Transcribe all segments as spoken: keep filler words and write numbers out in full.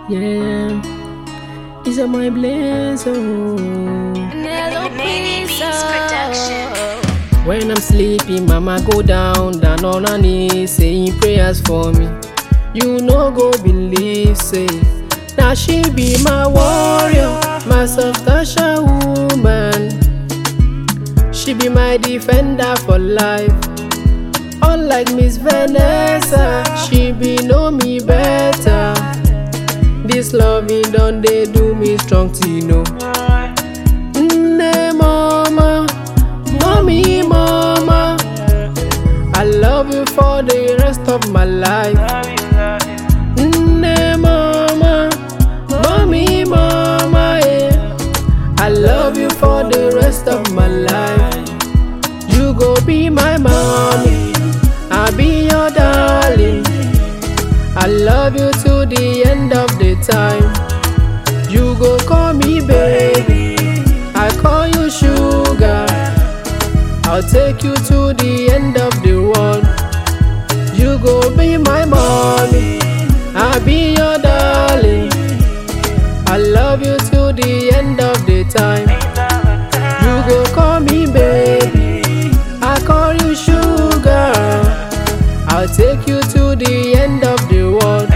Yeah, it's a my blaze. Oh. When I'm sleeping, mama go down, down on her knees, saying prayers for me. You no go believe, say, now she be my warrior, my substantial woman. She be my defender for life. Unlike Miss Vanessa, she be know me better. This loving done they do me strong to know. Nne mama, mommy mama, I love you for the rest of my life. Nne mama, mommy mama, yeah. I love you for the rest of my life. You go be my mommy, I'll be your darling. I love you to the end of the time. You go call me baby, I call you sugar. I'll take you to the end of the world. You go be my mommy, I'll be your darling. I love you to the end of the time. You go call me baby, I call you sugar. I'll take you to the end of the world.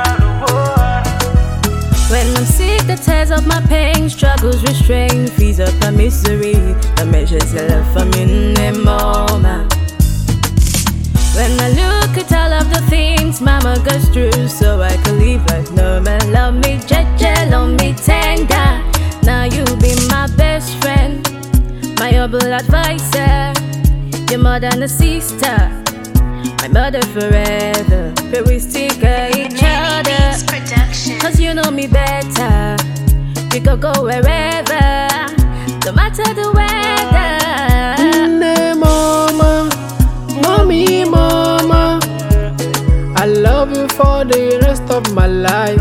When I'm sick, the tears of my pain, struggles restrain, frees up my misery, the measures of love for me in the moment. When I look at all of the things mama goes through, so I can live life normal. Love me, jeje, love me tender. Now you be my best friend, my humble advisor. You're more than a sister, my mother forever. But we stick at each other, cause you know me better. We could go wherever, no matter the weather. Nne mama, mommy mama, I love you for the rest of my life.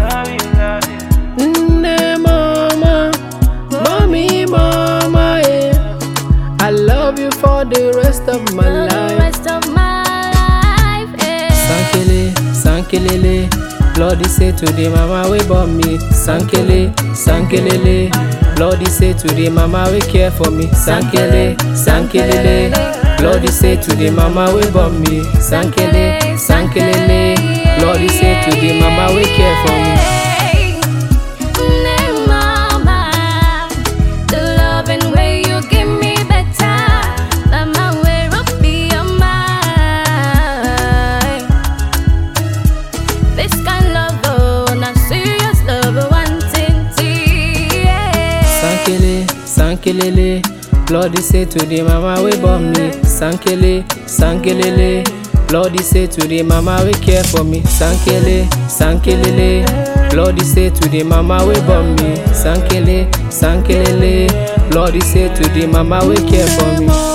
Nne mama, mommy mama, yeah. I love you for the rest of my For the life. rest of my life, yeah. Sankele, sankelele, Lordy say to the mama we born me. Sankele, sankelele, Lordy say to the mama we care for me. Sankele, sankelele, Lordy say to the mama we born me. Sankele, sankelele, Lordy say to the mama we care for me. Nne mama, the loving way you give me better. Mama, where up be your mind. This kind love, oh, not serious love, wanting to, yeah. Sankele, sankelele, Lordy say to the mama we born me. Sankele, sankelele, Lordy say to the mama we care for me. Sankele, sankelele, Lordy say to the mama we born me. Sankele, sankelele, Lordy say to the mama we care for me.